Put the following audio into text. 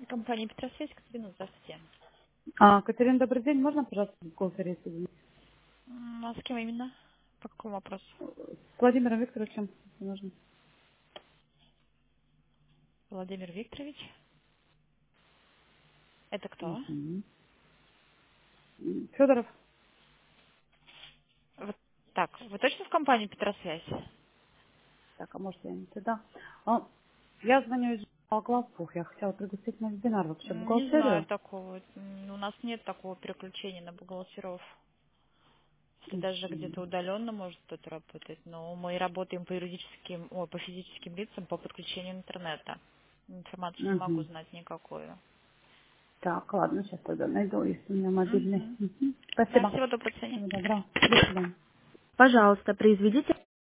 Компания Петросвязь, Катерина, здравствуйте. Катерина, добрый день. Можно, пожалуйста, в конференции соединить? А с кем именно? По какому вопросу? С Владимиром Викторовичем, если нужно. Владимир Викторович. Это кто? Мгм. Федоров. Вот так, вы точно в компании Петросвязь? Так, а может я не туда? Я звоню из Главбух. Я хотела пригласить на вебинар вообще Не знаю бухгалтерию. такого. У нас нет такого переключения на бухгалтеров. Если даже где-то Мгм. удаленно может кто-то работать. Но мы работаем по по физическим лицам по подключению интернета. Информацию не могу Мгм. знать никакую. Так, ладно, сейчас тогда найду, если у меня мобильный. Мгм. Мгм. Да, Спасибо. всего доброго, до свидания. Всего доброго. До свидания. Пожалуйста, произведите